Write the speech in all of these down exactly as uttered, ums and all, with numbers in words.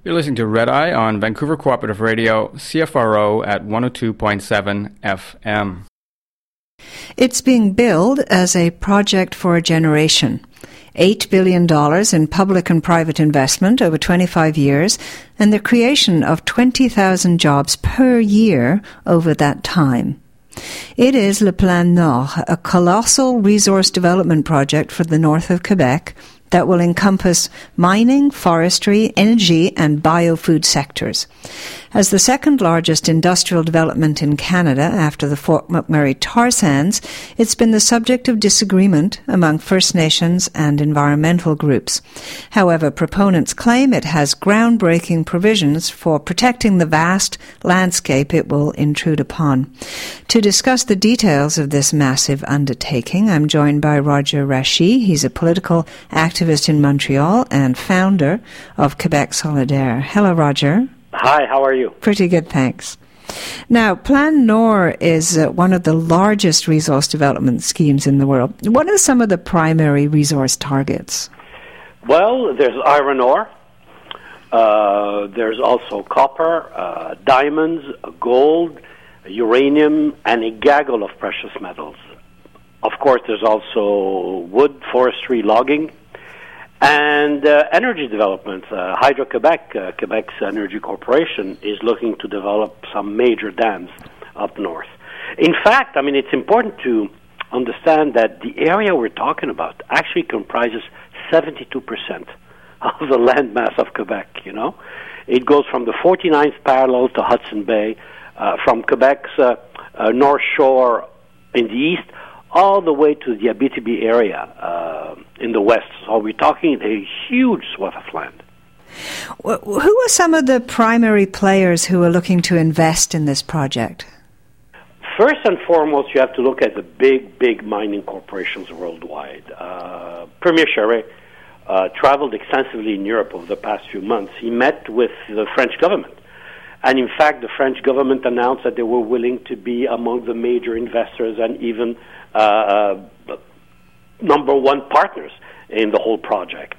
You're listening to Red Eye on Vancouver Cooperative Radio, C F R O at one oh two point seven F M. It's being billed as a project for a generation. eight billion dollars in public and private investment over twenty-five years, and the creation of twenty thousand jobs per year over that time. It is Le Plan Nord, a colossal resource development project for the north of Quebec that will encompass mining, forestry, energy, and biofood sectors. As the second largest industrial development in Canada after the Fort McMurray tar sands, it's been the subject of disagreement among First Nations and environmental groups. However, proponents claim it has groundbreaking provisions for protecting the vast landscape it will intrude upon. To discuss the details of this massive undertaking, I'm joined by Roger Rasche. He's a political activist in Montreal and founder of Quebec Solidaire. Hello, Roger. Hi, how are you? Pretty good, thanks. Now, Plan Nord is uh, one of the largest resource development schemes in the world. What are some of the primary resource targets? Well, there's iron ore. Uh, there's also copper, uh, diamonds, gold, uranium, and a gaggle of precious metals. Of course, there's also wood, forestry, logging, and uh, energy development. Uh, Hydro-Quebec, uh, Quebec's energy corporation, is looking to develop some major dams up north. In fact, I mean, it's important to understand that the area we're talking about actually comprises seventy-two percent of the landmass of Quebec, you know. It goes from the forty-ninth parallel to Hudson Bay, uh, from Quebec's uh, uh, North Shore in the east, all the way to the Abitibi area uh, in the west. So we're talking a huge swath of land. Well, who are some of the primary players who are looking to invest in this project? First and foremost, you have to look at the big, big mining corporations worldwide. Uh, Premier Charest uh, traveled extensively in Europe over the past few months. He met with the French government. And in fact, the French government announced that they were willing to be among the major investors and even uh, uh, number one partners in the whole project.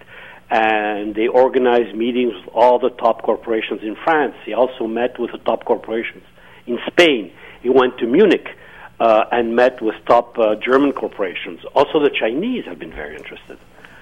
And they organized meetings with all the top corporations in France. He also met with the top corporations in Spain. He went to Munich uh, and met with top uh, German corporations. Also, the Chinese have been very interested.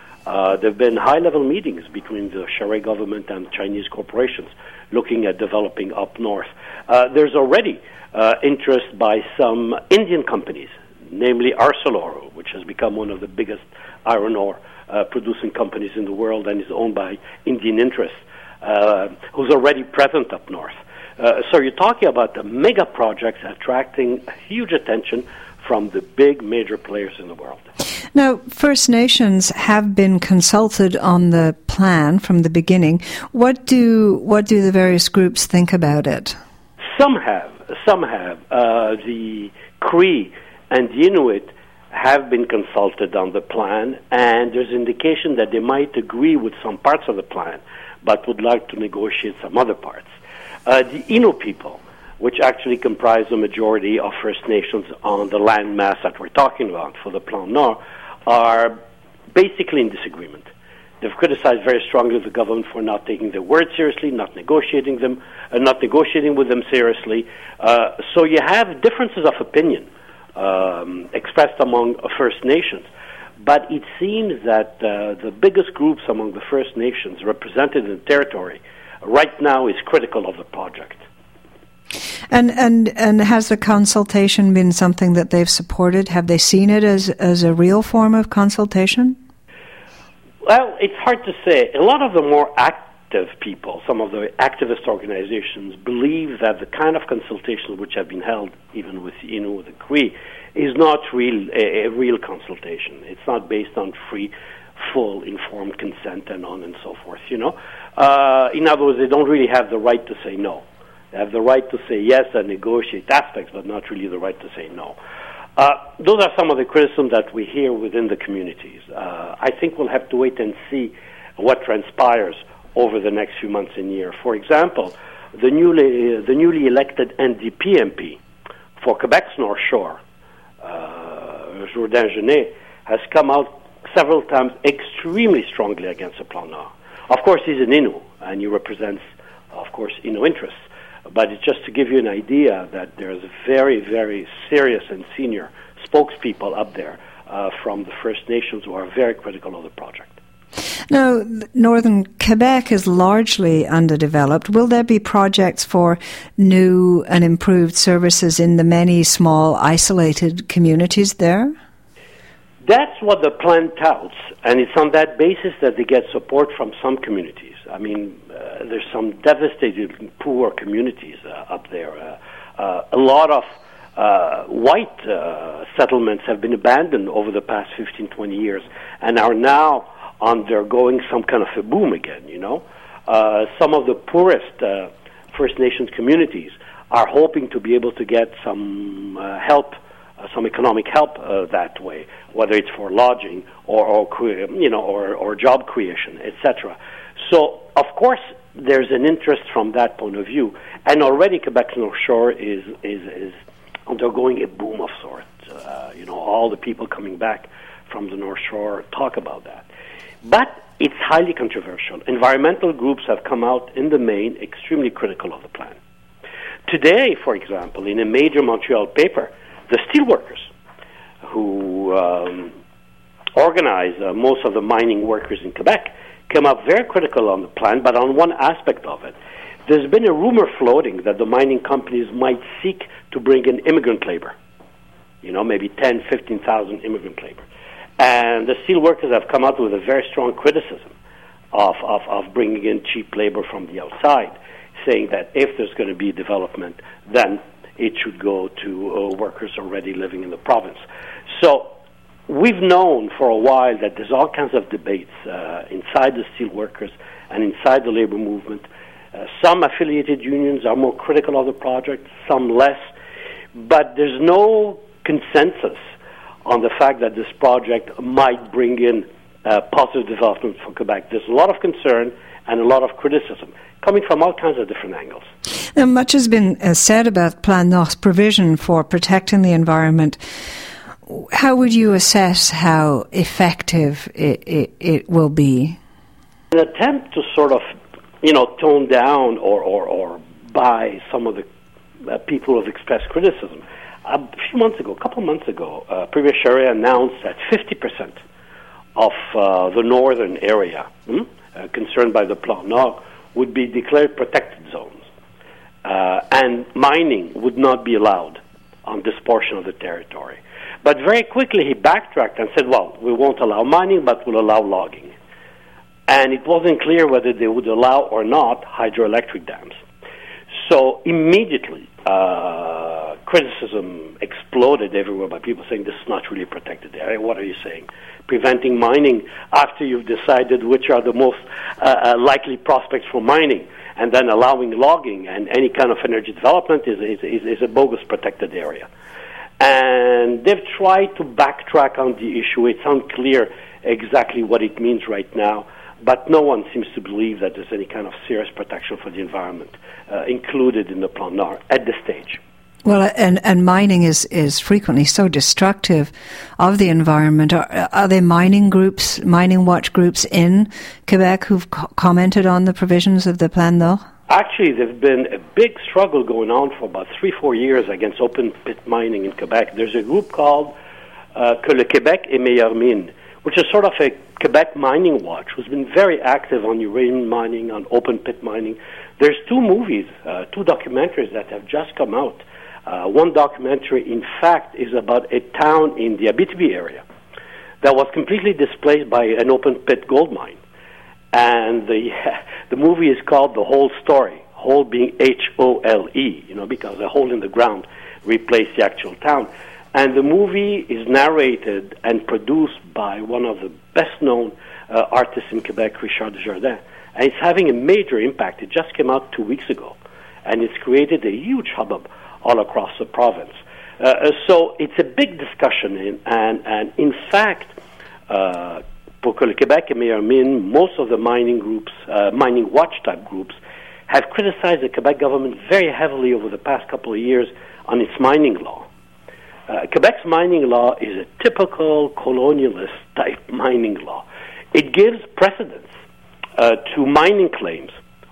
Uh, there have been high-level meetings between the Charest government and Chinese corporations looking at developing up north. Uh, there's already uh, interest by some Indian companies, namely Arcelor, which has become one of the biggest iron ore uh, producing companies in the world and is owned by Indian interests, uh, who's already present up north. Uh, so you're talking about the mega projects attracting huge attention from the big major players in the world. Now, First Nations have been consulted on the plan from the beginning. What do what do the various groups think about it? Some have. Some have. Uh, the Cree and the Inuit have been consulted on the plan, and there's indication that they might agree with some parts of the plan, but would like to negotiate some other parts. Uh, the Innu people, which actually comprise the majority of First Nations on the land mass that we're talking about for the Plan Nord, are basically in disagreement. They've criticized very strongly the government for not taking their word seriously, not negotiating them, uh, not negotiating with them seriously. Uh, so you have differences of opinion um, expressed among uh, First Nations. But it seems that uh, the biggest groups among the First Nations represented in the territory right now is critical of the project. And and and has the consultation been something that they've supported? Have they seen it as as a real form of consultation? Well, it's hard to say. A lot of the more active people, some of the activist organizations, believe that the kind of consultations which have been held, even with the Innu, the Cree, is not real a, a real consultation. It's not based on free, full, informed consent and on and so forth. You know, uh, in other words, they don't really have the right to say no. They have the right to say yes and negotiate aspects, but not really the right to say no. Uh, those are some of the criticisms that we hear within the communities. Uh, I think we'll have to wait and see what transpires over the next few months and years. For example, the newly uh, the newly elected N D P M P for Quebec's North Shore, uh, Jourdain Genet, has come out several times extremely strongly against the Plan Nord. Of course, he's an Innu, and he represents, of course, Inno interests. But it's just to give you an idea that there's very, very serious and senior spokespeople up there uh, from the First Nations who are very critical of the project. Now, northern Quebec is largely underdeveloped. Will there be projects for new and improved services in the many small, isolated communities there? That's what the plan touts, and it's on that basis that they get support from some communities. I mean, uh, there's some devastated, poor communities uh, up there. Uh, uh, a lot of uh, white uh, settlements have been abandoned over the past fifteen, twenty years and are now undergoing some kind of a boom again, you know. Uh, some of the poorest uh, First Nations communities are hoping to be able to get some uh, help, uh, some economic help uh, that way, whether it's for lodging or, or cre- you know, or, or job creation, et cetera. So, of course, there's an interest from that point of view, and already Quebec's North Shore is is, is undergoing a boom of sorts. Uh, you know, all the people coming back from the North Shore talk about that. But it's highly controversial. Environmental groups have come out in the main extremely critical of the plan. Today, for example, in a major Montreal paper, the steelworkers, who um, organize uh, most of the mining workers in Quebec, came up very critical on the plan, but on one aspect of it. There's been a rumor floating that the mining companies might seek to bring in immigrant labor. You know, maybe ten, fifteen thousand immigrant labor. And the steel workers have come out with a very strong criticism of, of, of bringing in cheap labor from the outside, saying that if there's going to be development, then it should go to uh, workers already living in the province. So we've known for a while that there's all kinds of debates uh, inside the steel workers and inside the labor movement. Uh, some affiliated unions are more critical of the project, some less, but there's no consensus on the fact that this project might bring in uh, positive development for Quebec. There's a lot of concern and a lot of criticism coming from all kinds of different angles. Now, much has been uh, said about Plan Nord's provision for protecting the environment. How would you assess how effective it, it, it will be? An attempt to sort of, you know, tone down or, or, or buy some of the uh, people who have expressed criticism. A few months ago, a couple of months ago, uh, Premier Charest announced that fifty percent of uh, the northern area hmm, uh, concerned by the Plan Nord would be declared protected zones. Uh, and mining would not be allowed on this portion of the territory. But very quickly he backtracked and said, well, we won't allow mining, but we'll allow logging. And it wasn't clear whether they would allow or not hydroelectric dams. So immediately, uh, criticism exploded everywhere by people saying this is not really a protected area. What are you saying? Preventing mining after you've decided which are the most uh, uh, likely prospects for mining, and then allowing logging and any kind of energy development is, is, is, is a bogus protected area. And they've tried to backtrack on the issue. It's unclear exactly what it means right now, but no one seems to believe that there's any kind of serious protection for the environment uh, included in the Plan Nord at this stage. Well, and, and mining is, is frequently so destructive of the environment. Are, are there mining groups, mining watch groups in Quebec who've co- commented on the provisions of the Plan Nord? Actually, there's been a big struggle going on for about three, four years against open pit mining in Quebec. There's a group called uh, Que le Québec est meilleure mine, which is sort of a Quebec mining watch, who's been very active on uranium mining, on open pit mining. There's two movies, uh, two documentaries that have just come out. Uh, one documentary, in fact, is about a town in the Abitibi area that was completely displaced by an open pit gold mine. And the the movie is called The Whole Story, whole being H O L E, you know, because a hole in the ground replaced the actual town. And the movie is narrated and produced by one of the best-known uh, artists in Quebec, Richard Desjardins. And it's having a major impact. It just came out two weeks ago. And it's created a huge hubbub all across the province. Uh, so it's a big discussion. In, and, and in fact, uh, pour que le Québec est meilleure mine, most of the mining groups, uh, mining watch-type groups, have criticized the Quebec government very heavily over the past couple of years on its mining law. Uh, Quebec's mining law is a typical colonialist-type mining law. It gives precedence uh, to mining claims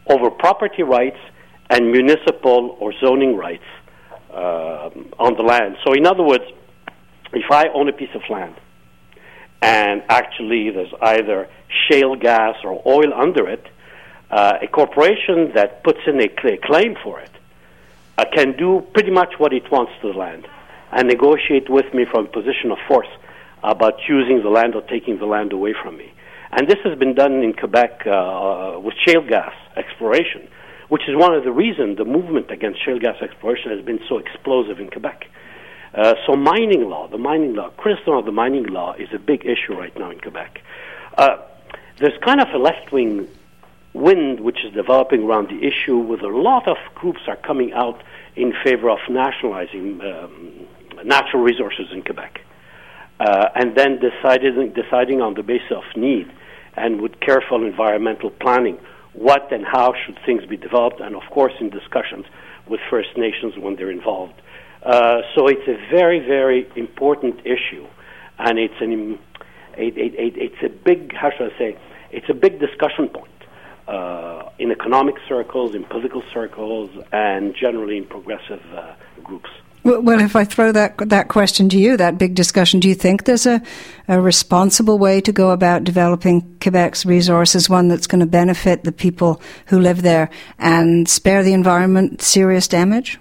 over property rights and municipal or zoning rights uh, on the land. So in other words, if I own a piece of land and actually there's either shale gas or oil under it, uh, a corporation that puts in a cl- claim for it uh, can do pretty much what it wants to the land and negotiate with me from a position of force about using the land or taking the land away from me. And this has been done in Quebec uh, with shale gas exploration, which is one of the reasons the movement against shale gas exploration has been so explosive in Quebec. Uh, so mining law, the mining law, criticism of the mining law is a big issue right now in Quebec. Uh, there's kind of a left-wing wind which is developing around the issue, with a lot of groups are coming out in favor of nationalizing um, natural resources in Quebec. Uh, and then decided, deciding on the basis of need and with careful environmental planning what and how should things be developed, and of course in discussions with First Nations when they're involved. Uh, so it's a very, very important issue, and it's an it, it, it, it's a big, how should I say, it's a big discussion point uh, in economic circles, in political circles, and generally in progressive uh, groups. Well, if I throw that that question to you, that big discussion, do you think there's a, a responsible way to go about developing Quebec's resources, one that's going to benefit the people who live there and spare the environment serious damage?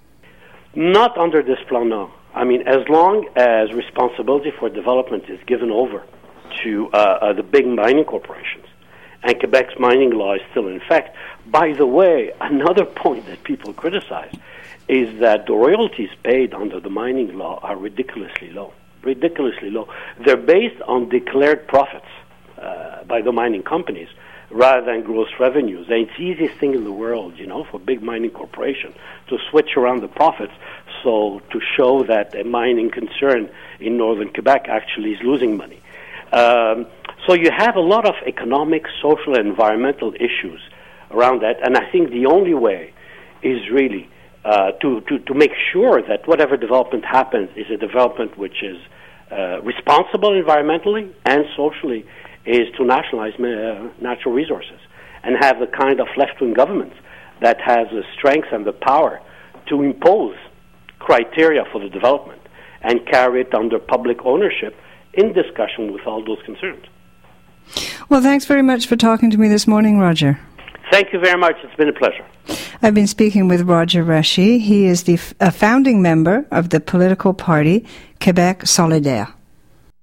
Not under this plan, no. I mean, as long as responsibility for development is given over to uh, uh, the big mining corporations, and Quebec's mining law is still in effect. By the way, another point that people criticize is that the royalties paid under the mining law are ridiculously low. Ridiculously low. They're based on declared profits uh, by the mining companies rather than gross revenues. And it's the easiest thing in the world, you know, for big mining corporations to switch around the profits, so to show that a mining concern in northern Quebec actually is losing money. Um, so you have a lot of economic, social, and environmental issues around that, and I think the only way is really Uh, to, to, to make sure that whatever development happens is a development which is uh, responsible environmentally and socially, is to nationalize uh, natural resources and have the kind of left-wing government that has the strength and the power to impose criteria for the development and carry it under public ownership in discussion with all those concerned. Well, thanks very much for talking to me this morning, Roger. Thank you very much. It's been a pleasure. I've been speaking with Roger Rasche. He is the f- a founding member of the political party Québec Solidaire.